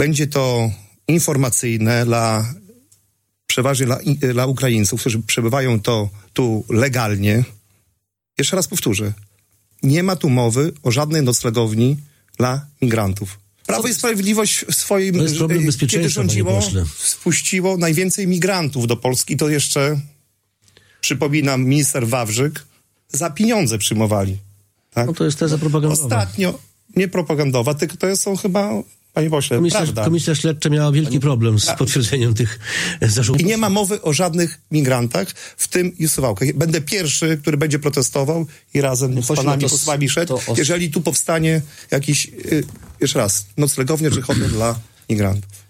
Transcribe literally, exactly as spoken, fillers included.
Będzie to informacyjne dla przeważnie dla, dla Ukraińców, którzy przebywają to tu legalnie. Jeszcze raz powtórzę. Nie ma tu mowy o żadnej noclegowni dla migrantów. Prawo i Sprawiedliwość w swoim, to jest problem bezpieczeństwa, kiedy rządziło, panie pośle. spuściło najwięcej migrantów do Polski. To jeszcze, przypominam, minister Wawrzyk za pieniądze przyjmowali. Tak? No to jest teza propagandowa. Ostatnio, nie propagandowa, tylko to są chyba, panie pośle, Komisja, prawda. komisja śledcza miała wielki problem z potwierdzeniem tych zarzutów. I nie ma mowy o żadnych migrantach, w tym i Suwałkach. Będę pierwszy, który będzie protestował i razem z pośle, panami to- posłami szedł, to os- jeżeli tu powstanie jakiś, y, jeszcze raz, noclegownia czy hotel dla migrantów.